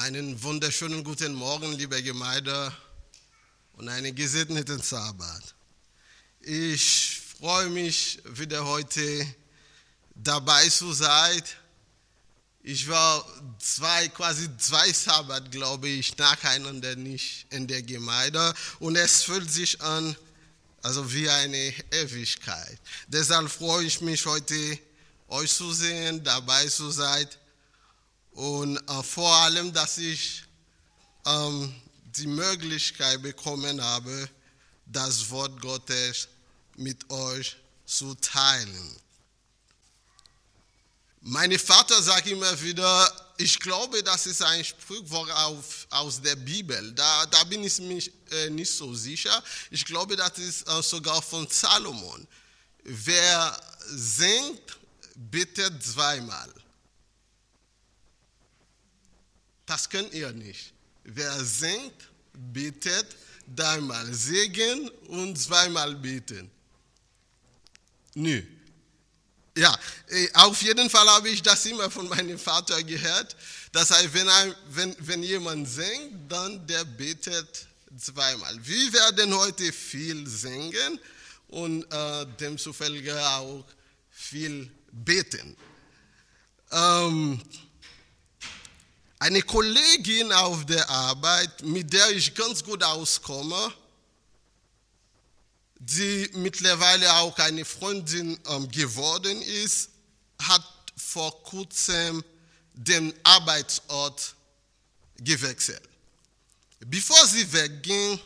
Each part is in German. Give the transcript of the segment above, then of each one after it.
Einen wunderschönen guten Morgen, liebe Gemeinde, und einen gesegneten Sabbat. Ich freue mich, wieder heute dabei zu sein. Ich war quasi zwei Sabbat, glaube ich, nacheinander nicht in der Gemeinde, und es fühlt sich an, also wie eine Ewigkeit. Deshalb freue ich mich heute, euch zu sehen, dabei zu sein. Und vor allem, dass ich die Möglichkeit bekommen habe, das Wort Gottes mit euch zu teilen. Mein Vater sagt immer wieder, ich glaube, das ist ein Sprichwort aus der Bibel. Da bin ich mir nicht so sicher. Ich glaube, das ist sogar von Salomon. Wer singt, bittet zweimal. Das könnt ihr nicht. Wer singt, betet dreimal. Singen und zweimal beten. Nö. Ja, auf jeden Fall habe ich das immer von meinem Vater gehört. Das heißt, wenn jemand singt, dann der betet zweimal. Wir werden heute viel singen und demzufolge auch viel beten. Eine Kollegin auf der Arbeit, mit der ich ganz gut auskomme, die mittlerweile auch eine Freundin geworden ist, hat vor kurzem den Arbeitsort gewechselt. Bevor sie wegging,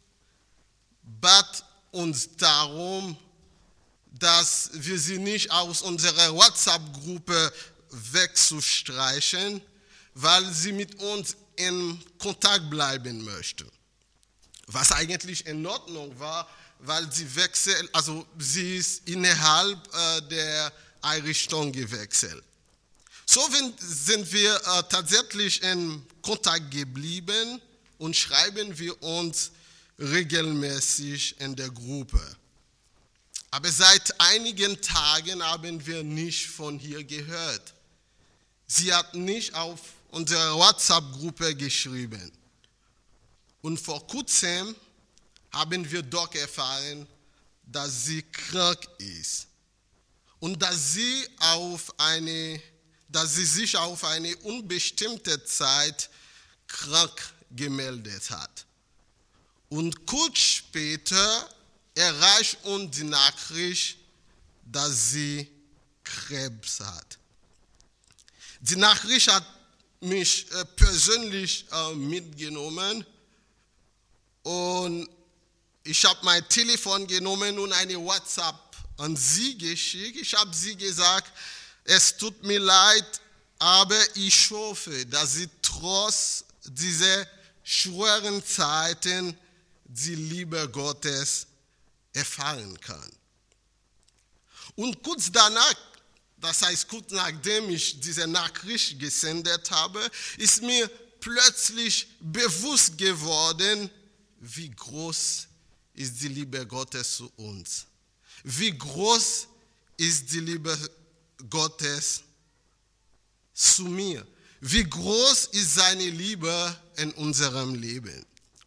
bat uns darum, dass wir sie nicht aus unserer WhatsApp-Gruppe wegzustreichen, weil sie mit uns in Kontakt bleiben möchte. Was eigentlich in Ordnung war, weil sie ist innerhalb der Einrichtung gewechselt. So sind wir tatsächlich in Kontakt geblieben und schreiben wir uns regelmäßig in der Gruppe. Aber seit einigen Tagen haben wir nicht von ihr gehört. Sie hat nicht auf unsere WhatsApp-Gruppe geschrieben. Und vor kurzem haben wir doch erfahren, dass sie krank ist und dass sie sich auf eine unbestimmte Zeit krank gemeldet hat. Und kurz später erreicht uns die Nachricht, dass sie Krebs hat. Die Nachricht hat mich persönlich mitgenommen und ich habe mein Telefon genommen und eine WhatsApp an sie geschickt. Ich habe sie gesagt, es tut mir leid, aber ich hoffe, dass sie trotz dieser schweren Zeiten die Liebe Gottes erfahren kann. Und kurz danach, das heißt, kurz nachdem ich diese Nachricht gesendet habe, ist mir plötzlich bewusst geworden, wie groß ist die Liebe Gottes zu uns. Wie groß ist die Liebe Gottes zu mir. Wie groß ist seine Liebe in unserem Leben.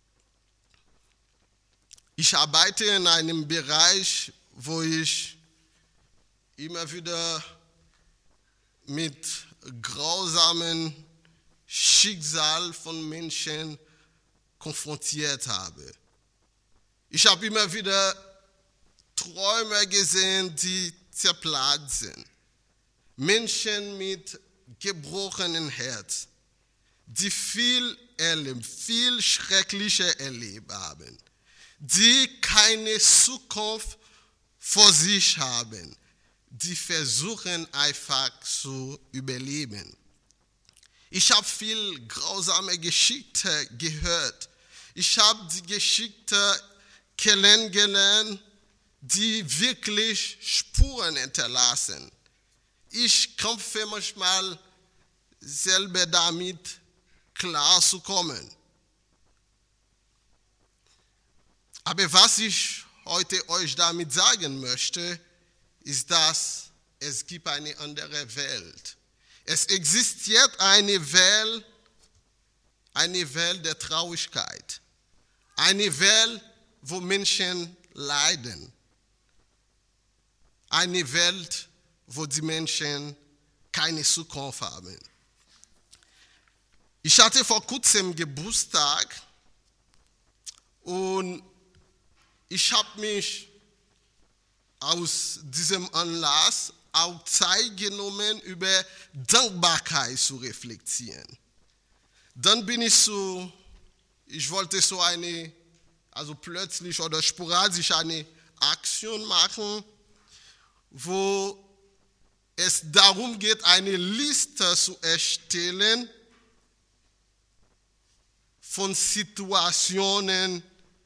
Ich arbeite in einem Bereich, wo ich immer wieder mit grausamen Schicksal von Menschen konfrontiert habe. Ich habe immer wieder Träume gesehen, die zerplatzt sind. Menschen mit gebrochenem Herz, die viel Schreckliches erlebt haben, die keine Zukunft vor sich haben, die versuchen einfach zu überleben. Ich habe viel grausame Geschichten gehört. Ich habe die Geschichten kennengelernt, die wirklich Spuren hinterlassen. Ich kämpfe manchmal selber damit, klarzukommen. Aber was ich heute euch damit sagen möchte, ist, dass es gibt eine andere Welt. Es existiert eine Welt, eine Welt der Traurigkeit, eine Welt, wo Menschen leiden, eine Welt, wo die Menschen keine Zukunft haben. Ich hatte vor kurzem Geburtstag und ich habe mich aus diesem Anlass auch Zeit genommen, über Dankbarkeit zu reflektieren. Dann bin ich wollte plötzlich oder sporadisch eine Aktion machen, wo es darum geht, eine Liste zu erstellen von Situationen,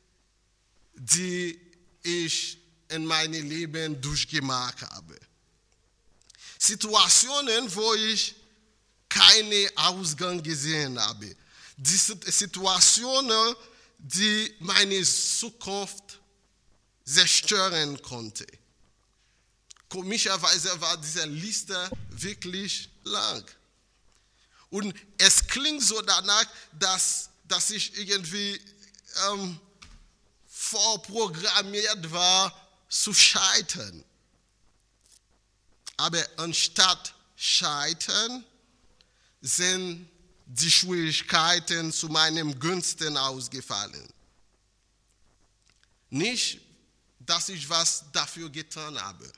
die ich in meinem Leben durchgemacht habe. Situationen, wo ich keinen Ausgang gesehen habe. Die Situationen, die meine Zukunft zerstören konnten. Komischerweise war diese Liste wirklich lang. Und es klingt so danach, dass ich irgendwie vorprogrammiert war, zu scheitern. Aber anstatt scheitern, sind die Schwierigkeiten zu meinem Gunsten ausgefallen. Nicht, dass ich was dafür getan habe.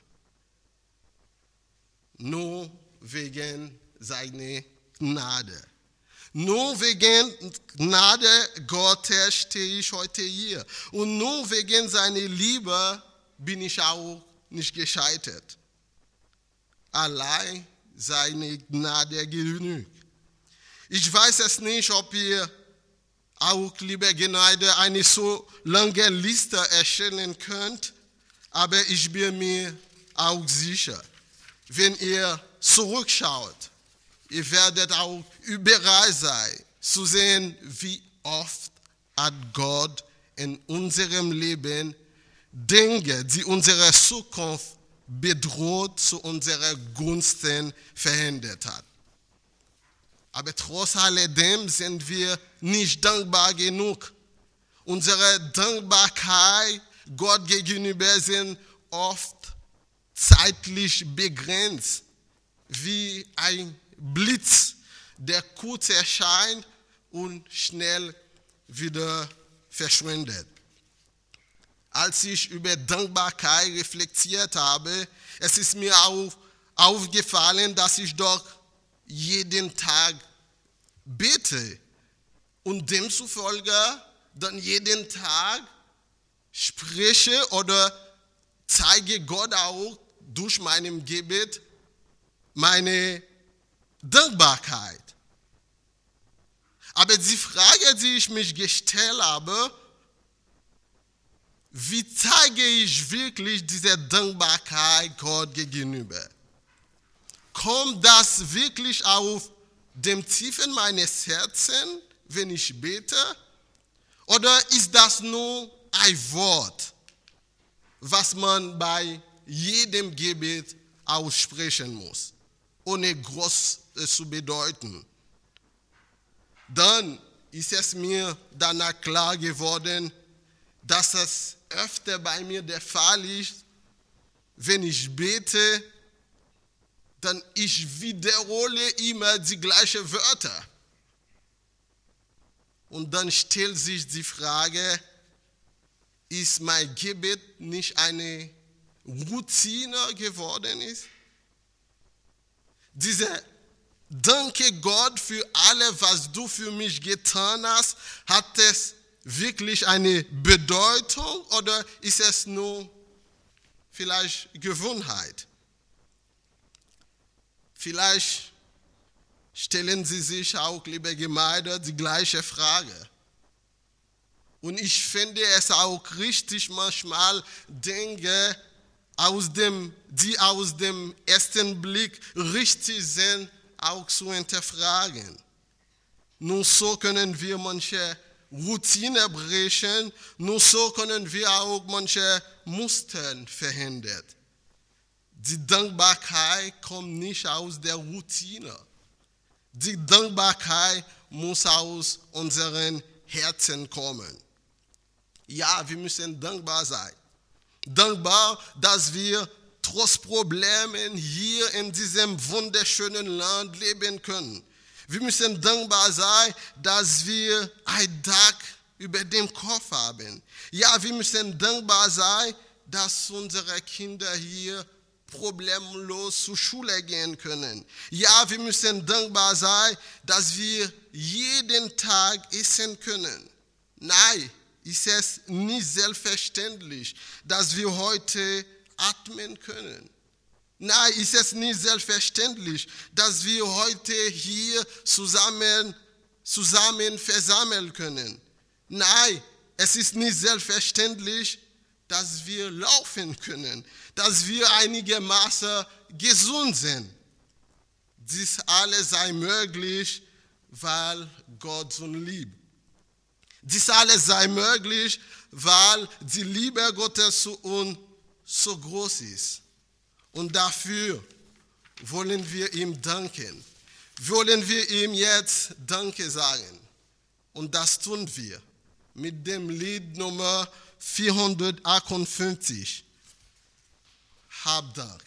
Nur wegen seiner Gnade. Nur wegen Gnade Gottes stehe ich heute hier. Und nur wegen seiner Liebe bin ich auch nicht gescheitert. Allein seine Gnade genügt. Ich weiß es nicht, ob ihr auch, liebe Gemeinde, eine so lange Liste erstellen könnt, aber ich bin mir auch sicher, wenn ihr zurückschaut, ihr werdet auch überall sein, zu sehen, wie oft hat Gott in unserem Leben Dinge, die unsere Zukunft bedroht, zu unserer Gunsten verhindert hat. Aber trotz alledem sind wir nicht dankbar genug. Unsere Dankbarkeit Gott gegenüber sind oft zeitlich begrenzt, wie ein Blitz, der kurz erscheint und schnell wieder verschwindet. Als ich über Dankbarkeit reflektiert habe, es ist mir auch aufgefallen, dass ich doch jeden Tag bete und demzufolge dann jeden Tag spreche oder zeige Gott auch durch meinem Gebet meine Dankbarkeit. Aber die Frage, die ich mich gestellt habe, wie zeige ich wirklich diese Dankbarkeit Gott gegenüber? Kommt das wirklich auf dem Tiefen meines Herzens, wenn ich bete? Oder ist das nur ein Wort, was man bei jedem Gebet aussprechen muss, ohne groß zu bedeuten? Dann ist es mir danach klar geworden, dass es öfter bei mir der Fall ist, wenn ich bete, dann ich wiederhole immer die gleichen Wörter. Und dann stellt sich die Frage, ist mein Gebet nicht eine Routine geworden ist? Diese Danke Gott für alles, was du für mich getan hast, hat es wirklich eine Bedeutung oder ist es nur vielleicht Gewohnheit? Vielleicht stellen Sie sich auch, liebe Gemeinde, die gleiche Frage. Und ich finde es auch richtig, manchmal Dinge, die aus dem ersten Blick richtig sind, auch zu hinterfragen. Nur so können wir manche Routine brechen, nur so können wir auch manche Muster verhindern. Die Dankbarkeit kommt nicht aus der Routine. Die Dankbarkeit muss aus unseren Herzen kommen. Ja, wir müssen dankbar sein. Dankbar, dass wir trotz Problemen hier in diesem wunderschönen Land leben können. Wir müssen dankbar sein, dass wir ein Dach über dem Kopf haben. Ja, wir müssen dankbar sein, dass unsere Kinder hier problemlos zur Schule gehen können. Ja, wir müssen dankbar sein, dass wir jeden Tag essen können. Nein, ist es nicht selbstverständlich, dass wir heute atmen können. Nein, ist es nicht selbstverständlich, dass wir heute hier zusammen versammeln können. Nein, es ist nicht selbstverständlich, dass wir laufen können, dass wir einigermaßen gesund sind. Dies alles sei möglich, weil Gott uns liebt. Dies alles sei möglich, weil die Liebe Gottes zu uns so groß ist. Und dafür wollen wir ihm danken. Wollen wir ihm jetzt Danke sagen. Und das tun wir mit dem Lied Nummer 458. Hab Dank.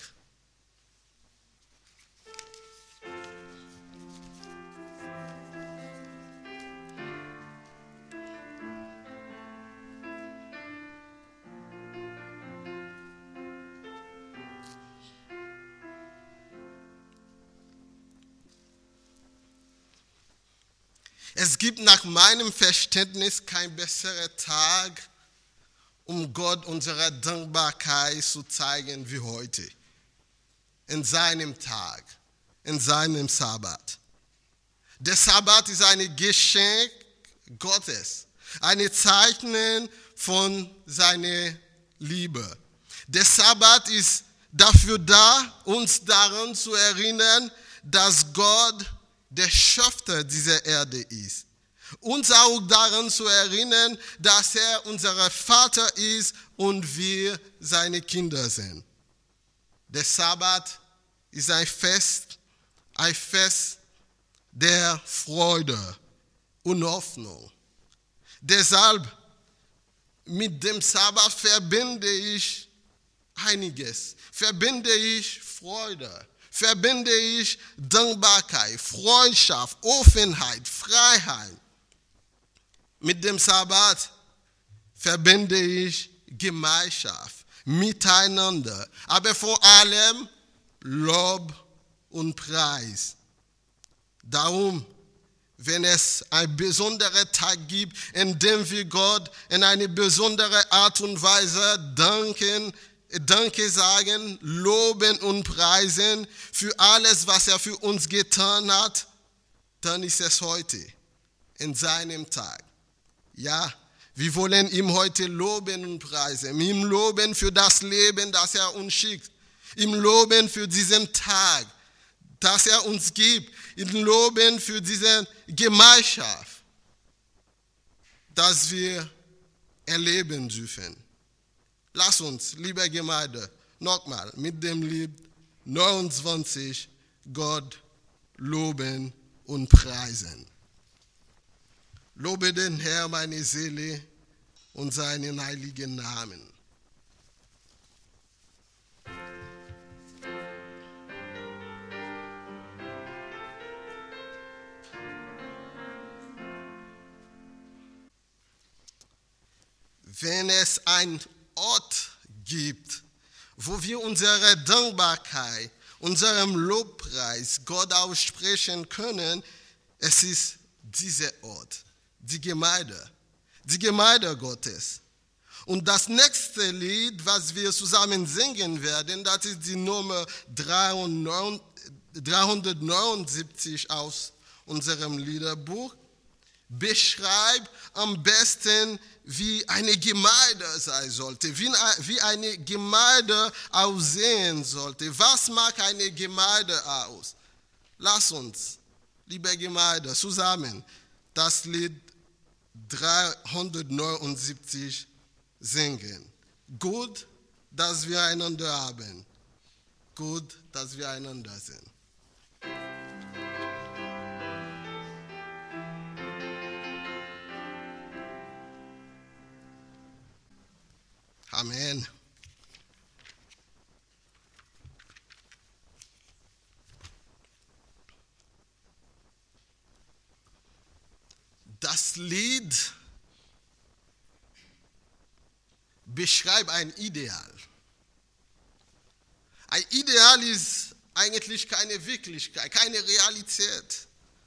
Es gibt nach meinem Verständnis keinen besseren Tag, um Gott unsere Dankbarkeit zu zeigen wie heute. In seinem Tag, in seinem Sabbat. Der Sabbat ist ein Geschenk Gottes, ein Zeichen von seiner Liebe. Der Sabbat ist dafür da, uns daran zu erinnern, dass Gott der Schöpfer dieser Erde ist. Uns auch daran zu erinnern, dass er unser Vater ist und wir seine Kinder sind. Der Sabbat ist ein Fest der Freude und Hoffnung. Deshalb, mit dem Sabbat verbinde ich einiges. Verbinde ich Freude. Verbinde ich Dankbarkeit, Freundschaft, Offenheit, Freiheit. Mit dem Sabbat verbinde ich Gemeinschaft, Miteinander, aber vor allem Lob und Preis. Darum, wenn es einen besonderen Tag gibt, in dem wir Gott in eine besondere Art und Weise Danke sagen, loben und preisen für alles, was er für uns getan hat, dann ist es heute, in seinem Tag. Ja, wir wollen ihm heute loben und preisen, ihm loben für das Leben, das er uns schickt, ihm loben für diesen Tag, das er uns gibt, ihm loben für diese Gemeinschaft, das wir erleben dürfen. Lass uns, liebe Gemeinde, nochmal mit dem Lied 29 Gott loben und preisen. Lobe den Herrn, meine Seele, und seinen heiligen Namen. Wenn es ein Ort gibt, wo wir unsere Dankbarkeit, unserem Lobpreis Gott aussprechen können, es ist dieser Ort, die Gemeinde Gottes. Und das nächste Lied, was wir zusammen singen werden, das ist die Nummer 379 aus unserem Liederbuch, beschreibt am besten, wie eine Gemeinde sein sollte, wie eine Gemeinde aussehen sollte. Was macht eine Gemeinde aus? Lass uns, liebe Gemeinde, zusammen das Lied 379 singen. Gut, dass wir einander haben. Gut, dass wir einander sind. Das Lied beschreibt ein Ideal. Ein Ideal ist eigentlich keine Wirklichkeit, keine Realität.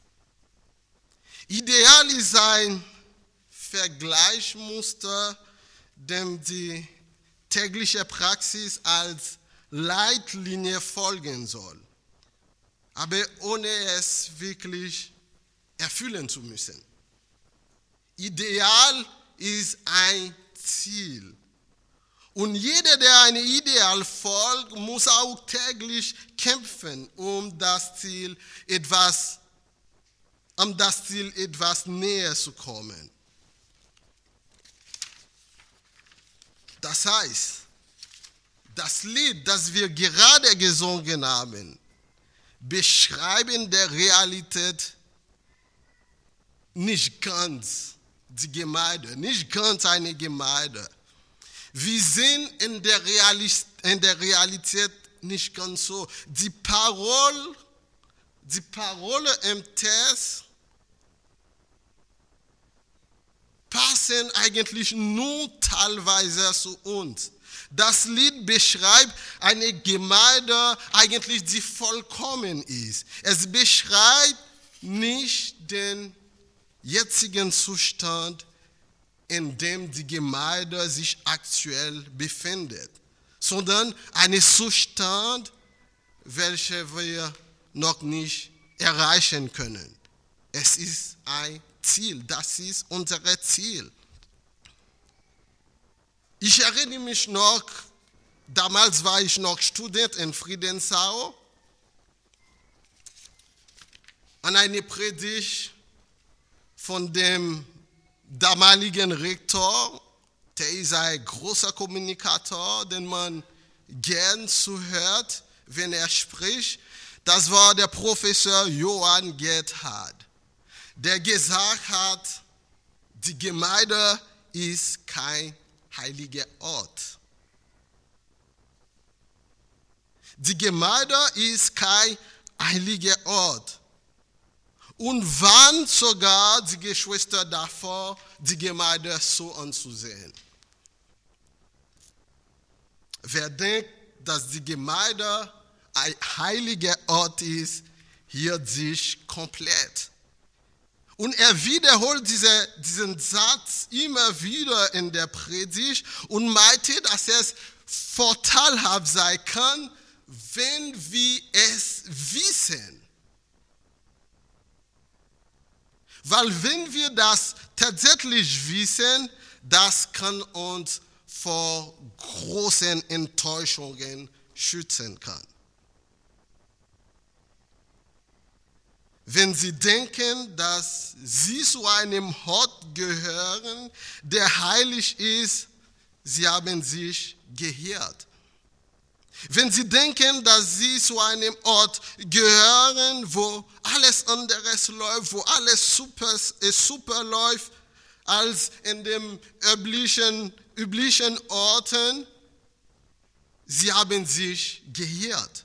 Ideal ist ein Vergleichsmuster, dem die tägliche Praxis als Leitlinie folgen soll, aber ohne es wirklich erfüllen zu müssen. Ideal ist ein Ziel. Und jeder, der einem Ideal folgt, muss auch täglich kämpfen, um das Ziel etwas näher zu kommen. Das heißt, das Lied, das wir gerade gesungen haben, beschreibt in der Realität nicht ganz die Gemeinde, nicht ganz eine Gemeinde. Wir sind in der Realität nicht ganz so. Die Parole im Text passen eigentlich nur teilweise zu uns. Das Lied beschreibt eine Gemeinde, eigentlich die vollkommen ist. Es beschreibt nicht den jetzigen Zustand, in dem die Gemeinde sich aktuell befindet, sondern einen Zustand, welchen wir noch nicht erreichen können. Es ist ein Ziel, das ist unser Ziel. Ich erinnere mich noch, damals war ich noch Student in Friedensau, an eine Predigt von dem damaligen Rektor, der ist ein großer Kommunikator, den man gern zuhört, wenn er spricht. Das war der Professor Johann Gerhard, der gesagt hat, die Gemeinde ist kein heiliger Ort. Die Gemeinde ist kein heiliger Ort. Und warnt sogar die Geschwister davor, die Gemeinde so anzusehen. Wer denkt, dass die Gemeinde ein heiliger Ort ist, irrt sich komplett. Und er wiederholt diesen Satz immer wieder in der Predigt und meinte, dass es vorteilhaft sein kann, wenn wir es wissen. Weil wenn wir das tatsächlich wissen, das kann uns vor großen Enttäuschungen schützen können. Wenn Sie denken, dass Sie zu einem Ort gehören, der heilig ist, Sie haben sich geirrt. Wenn Sie denken, dass Sie zu einem Ort gehören, wo alles anderes läuft, wo alles super läuft, als in den üblichen Orten, Sie haben sich geirrt.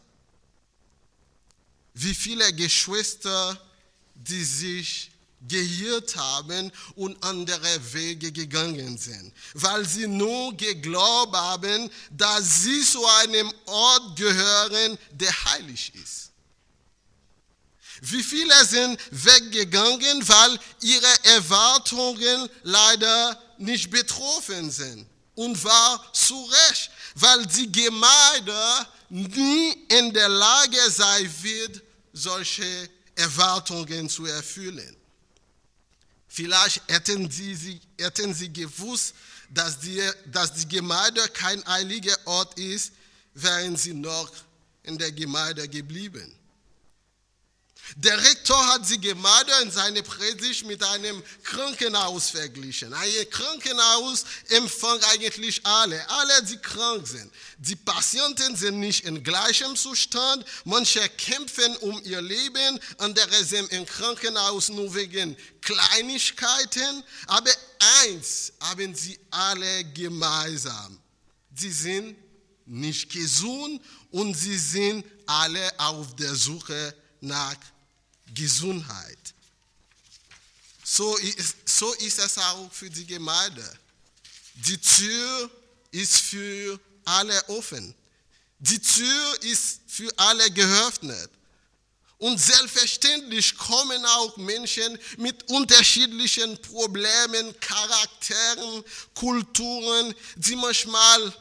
Wie viele Geschwister, die sich geirrt haben und andere Wege gegangen sind, weil sie nur geglaubt haben, dass sie zu einem Ort gehören, der heilig ist. Wie viele sind weggegangen, weil ihre Erwartungen leider nicht betroffen sind. Und war zu Recht, weil die Gemeinde nie in der Lage sein wird, solche Erwartungen zu erfüllen. Vielleicht hätten sie gewusst, dass die Gemeinde kein heiliger Ort ist, wären sie noch in der Gemeinde geblieben. Der Rektor hat die Gemeinde in seiner Predigt mit einem Krankenhaus verglichen. Ein Krankenhaus empfängt eigentlich alle, die krank sind. Die Patienten sind nicht in gleichem Zustand, manche kämpfen um ihr Leben, andere sind im Krankenhaus nur wegen Kleinigkeiten, aber eins haben sie alle gemeinsam. Sie sind nicht gesund und sie sind alle auf der Suche nach Gesundheit. so ist es auch für die Gemeinde. Die Tür ist für alle offen. Die Tür ist für alle geöffnet. Und selbstverständlich kommen auch Menschen mit unterschiedlichen Problemen, Charakteren, Kulturen, die manchmal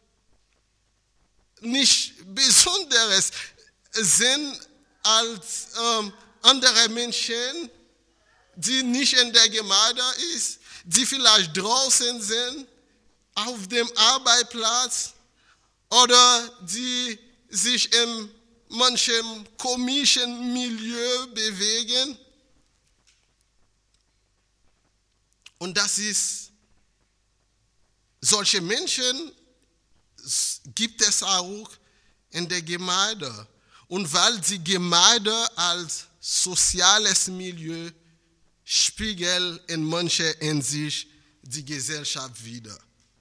nicht Besonderes sind als andere Menschen, die nicht in der Gemeinde ist, die vielleicht draußen sind, auf dem Arbeitsplatz oder die sich in manchem komischen Milieu bewegen. Und das ist, solche Menschen gibt es auch in der Gemeinde. Und weil die Gemeinde als soziales Milieu spiegelt in mancher Hinsicht die Gesellschaft wider.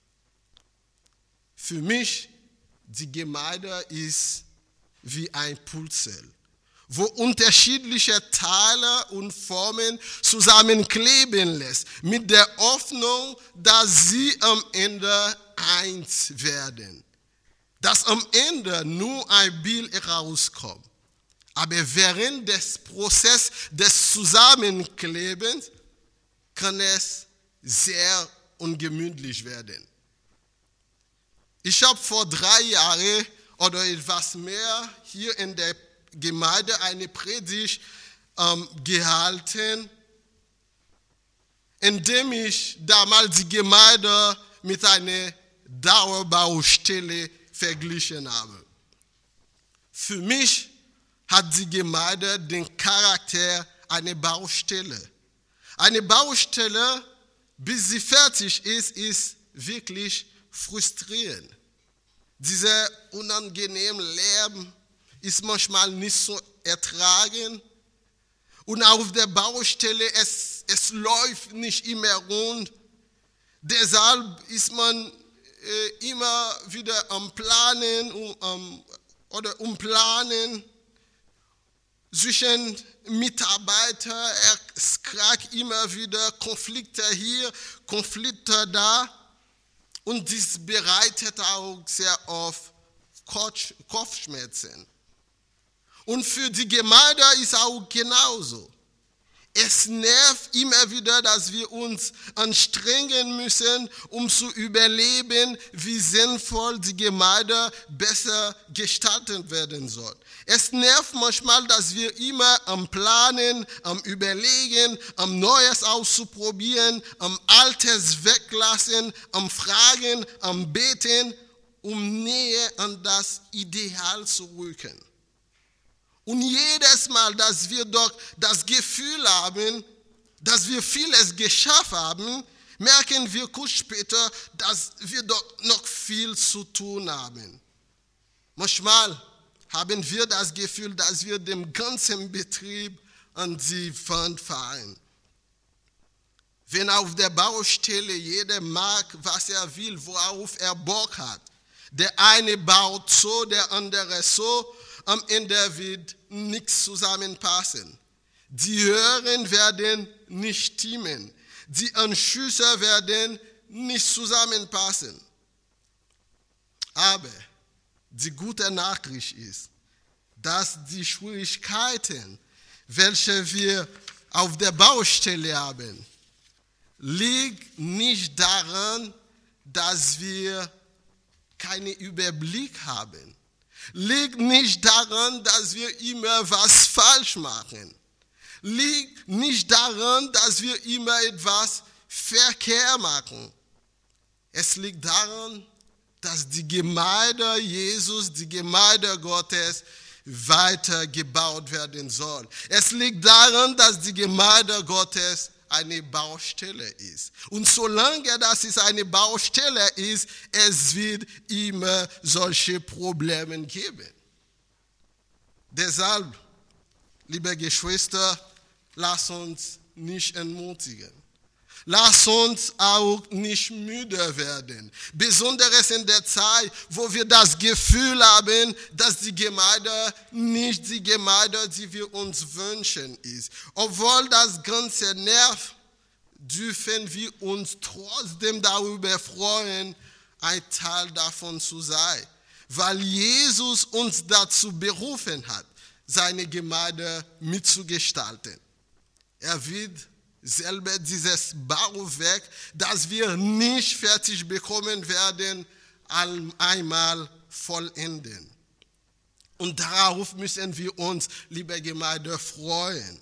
Für mich, die Gemeinde ist wie ein Puzzle, wo unterschiedliche Teile und Formen zusammenkleben lässt, mit der Hoffnung, dass sie am Ende eins werden. Dass am Ende nur ein Bild herauskommt. Aber während des Prozesses des Zusammenklebens kann es sehr ungemütlich werden. Ich habe vor 3 Jahren oder etwas mehr hier in der Gemeinde eine Predigt gehalten, indem ich damals die Gemeinde mit einer Dauerbaustelle verglichen habe. Für mich hat die Gemeinde den Charakter einer Baustelle. Eine Baustelle, bis sie fertig ist wirklich frustrierend. Dieser unangenehme Lärm ist manchmal nicht so ertragen. Und auf der Baustelle, es läuft nicht immer rund. Deshalb ist man immer wieder am Planen oder umplanen zwischen Mitarbeitern. Es kriegt immer wieder Konflikte hier, Konflikte da. Und dies bereitet auch sehr oft Kopfschmerzen. Und für die Gemeinde ist auch genauso. Es nervt immer wieder, dass wir uns anstrengen müssen, um zu überleben, wie sinnvoll die Gemeinde besser gestaltet werden soll. Es nervt manchmal, dass wir immer am Planen, am Überlegen, am Neues auszuprobieren, am Altes weglassen, am Fragen, am Beten, um näher an das Ideal zu rücken. Und jedes Mal, dass wir doch das Gefühl haben, dass wir vieles geschafft haben, merken wir kurz später, dass wir doch noch viel zu tun haben. Manchmal haben wir das Gefühl, dass wir den ganzen Betrieb an die Wand fahren. Wenn auf der Baustelle jeder mag, was er will, worauf er Bock hat. Der eine baut so, der andere so. Am Ende wird nichts zusammenpassen. Die Röhren werden nicht stimmen. Die Anschlüsse werden nicht zusammenpassen. Aber die gute Nachricht ist, dass die Schwierigkeiten, welche wir auf der Baustelle haben, liegt nicht daran, dass wir keinen Überblick haben. Liegt nicht daran, dass wir immer was falsch machen. Liegt nicht daran, dass wir immer etwas verkehrt machen. Es liegt daran, dass die Gemeinde Jesus, die Gemeinde Gottes, weitergebaut werden soll. Es liegt daran, dass die Gemeinde Gottes eine Baustelle ist. Und solange das eine Baustelle ist, es wird immer solche Probleme geben. Deshalb, liebe Geschwister, lasst uns nicht entmutigen. Lasst uns auch nicht müde werden. Besonders in der Zeit, wo wir das Gefühl haben, dass die Gemeinde nicht die Gemeinde, die wir uns wünschen, ist. Obwohl das Ganze nervt, dürfen wir uns trotzdem darüber freuen, ein Teil davon zu sein, weil Jesus uns dazu berufen hat, seine Gemeinde mitzugestalten. Er wird selber dieses Bauwerk, das wir nicht fertig bekommen werden, einmal vollenden. Und darauf müssen wir uns, liebe Gemeinde, freuen.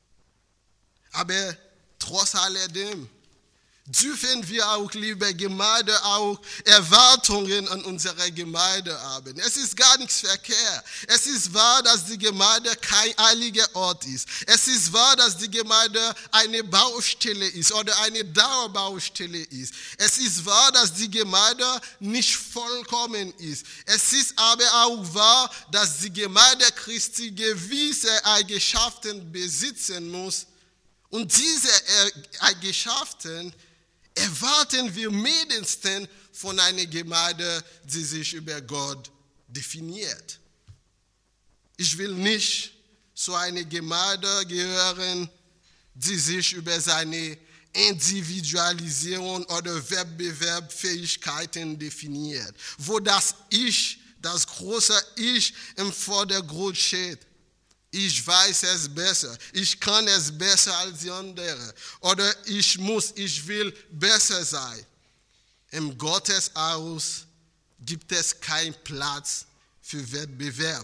Aber trotz alledem dürfen wir auch, liebe Gemeinde, auch Erwartungen an unsere Gemeinde haben. Es ist gar nichts verkehrt. Es ist wahr, dass die Gemeinde kein heiliger Ort ist. Es ist wahr, dass die Gemeinde eine Baustelle ist oder eine Dauerbaustelle ist. Es ist wahr, dass die Gemeinde nicht vollkommen ist. Es ist aber auch wahr, dass die Gemeinde Christi gewisse Eigenschaften besitzen muss. Und diese Eigenschaften erwarten wir mindestens von einer Gemeinde, die sich über Gott definiert. Ich will nicht zu einer Gemeinde gehören, die sich über seine Individualisierung oder Wettbewerbsfähigkeiten definiert, wo das Ich, das große Ich im Vordergrund steht. Ich weiß es besser, ich kann es besser als die anderen oder ich will besser sein. Im Gotteshaus gibt es keinen Platz für Wettbewerb.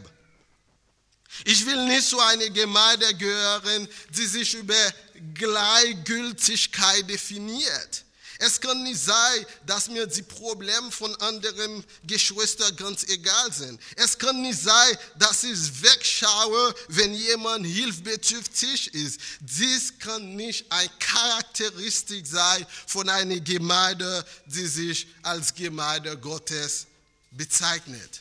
Ich will nicht zu einer Gemeinde gehören, die sich über Gleichgültigkeit definiert. Es kann nicht sein, dass mir die Probleme von anderen Geschwistern ganz egal sind. Es kann nicht sein, dass ich wegschaue, wenn jemand hilfsbedürftig ist. Dies kann nicht eine Charakteristik sein von einer Gemeinde, die sich als Gemeinde Gottes bezeichnet.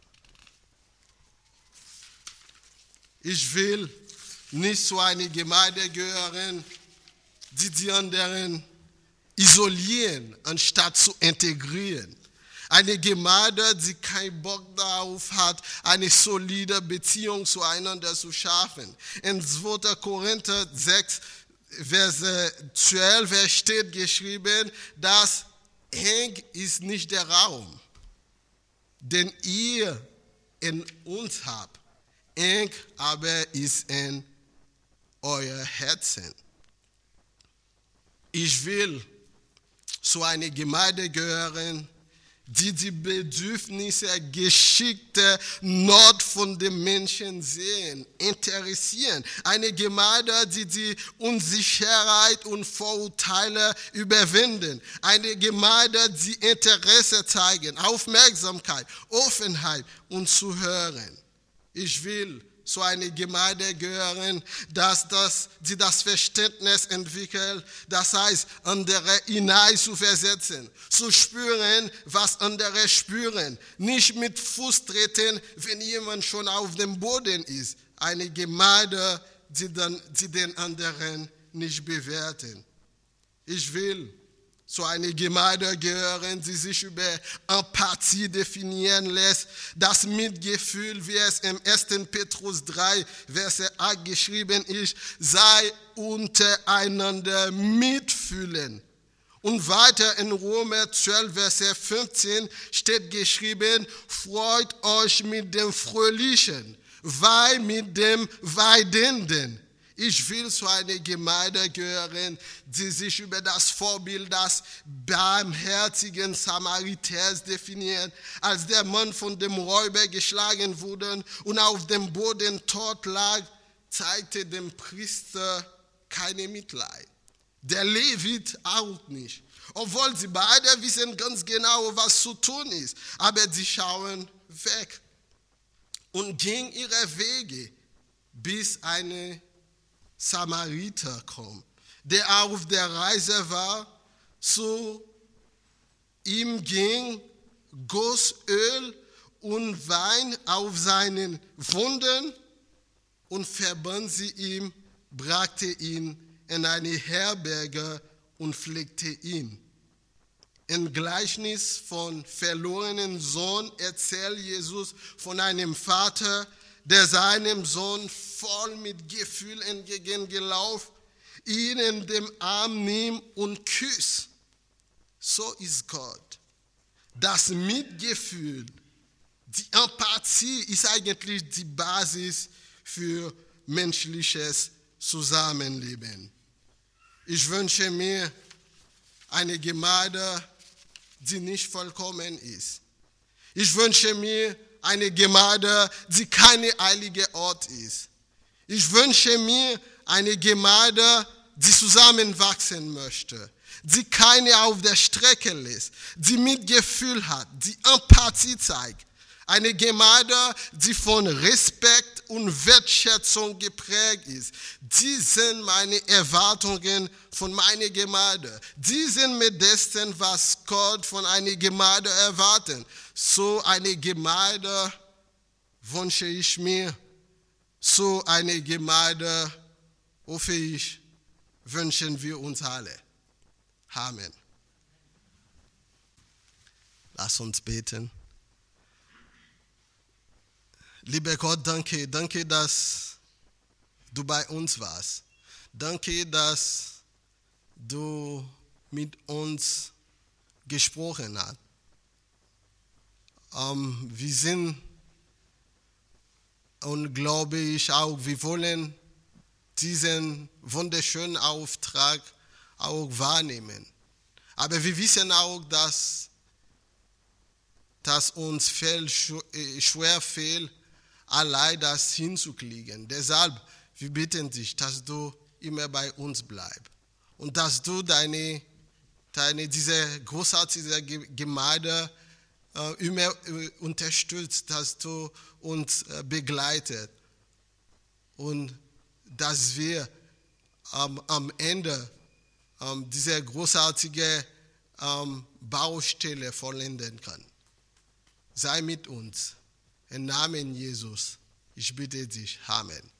Ich will nicht zu einer Gemeinde gehören, die anderen isolieren, anstatt zu integrieren. Eine Gemeinde, die keinen Bock darauf hat, eine solide Beziehung zueinander zu schaffen. In 2. Korinther 6, Vers 12 steht geschrieben, dass eng ist nicht der Raum, den ihr in uns habt. Eng aber ist in euer Herzen. Ich will zu einer Gemeinde gehören, die die Bedürfnisse geschickter Not von den Menschen sehen, interessieren. Eine Gemeinde, die die Unsicherheit und Vorurteile überwinden. Eine Gemeinde, die Interesse zeigen, Aufmerksamkeit, Offenheit und Zuhören. Ich will zu einer Gemeinde gehören, die das Verständnis entwickelt, das heißt, andere hineinzuversetzen, zu spüren, was andere spüren, nicht mit Fuß treten, wenn jemand schon auf dem Boden ist. Eine Gemeinde, die den anderen nicht bewerten. Ich will zu einer Gemeinde gehören, die sich über Empathie definieren lässt. Das Mitgefühl, wie es im 1. Petrus 3, Vers 8 geschrieben ist, sei untereinander mitfühlen. Und weiter in Römer 12, Vers 15 steht geschrieben, freut euch mit dem Fröhlichen, weil mit dem Weidenden. Ich will zu einer Gemeinde gehören, die sich über das Vorbild des barmherzigen Samariters definiert, als der Mann von dem Räuber geschlagen wurde und auf dem Boden tot lag, zeigte dem Priester keine Mitleid. Der Levit auch nicht. Obwohl sie beide wissen ganz genau, was zu tun ist. Aber sie schauen weg und gingen ihre Wege, bis eine Samariter kommt, der auf der Reise war, zu ihm ging, goss Öl und Wein auf seinen Wunden und verband sie ihm, brachte ihn in eine Herberge und pflegte ihn. Im Gleichnis von verlorenen Sohn erzählt Jesus von einem Vater, der seinem Sohn voll mit Gefühl entgegengelaufen ihn in den Arm nimmt und küsst. So ist Gott. Das Mitgefühl, die Empathie ist eigentlich die Basis für menschliches Zusammenleben. Ich wünsche mir eine Gemeinde, die nicht vollkommen ist. Ich wünsche mir eine Gemeinde, die kein heiliger Ort ist. Ich wünsche mir eine Gemeinde, die zusammenwachsen möchte, die keine auf der Strecke lässt, die Mitgefühl hat, die Empathie zeigt. Eine Gemeinde, die von Respekt und Wertschätzung geprägt ist. Die sind meine Erwartungen von meiner Gemeinde. Die sind mit dessen, was Gott von einer Gemeinde erwartet. So eine Gemeinde wünsche ich mir. So eine Gemeinde, hoffe ich, wünschen wir uns alle. Amen. Lass uns beten. Lieber Gott, danke, dass du bei uns warst. Danke, dass du mit uns gesprochen hast. Wir sind und glaube ich auch, wir wollen diesen wunderschönen Auftrag auch wahrnehmen. Aber wir wissen auch, dass uns schwer fällt, allein das hinzukriegen. Deshalb, wir bitten dich, dass du immer bei uns bleibst und dass du diese großartige Gemeinde immer unterstützt, dass du uns begleitet und dass wir am Ende diese großartige Baustelle vollenden können. Sei mit uns. Im Namen Jesus, ich bitte dich. Amen.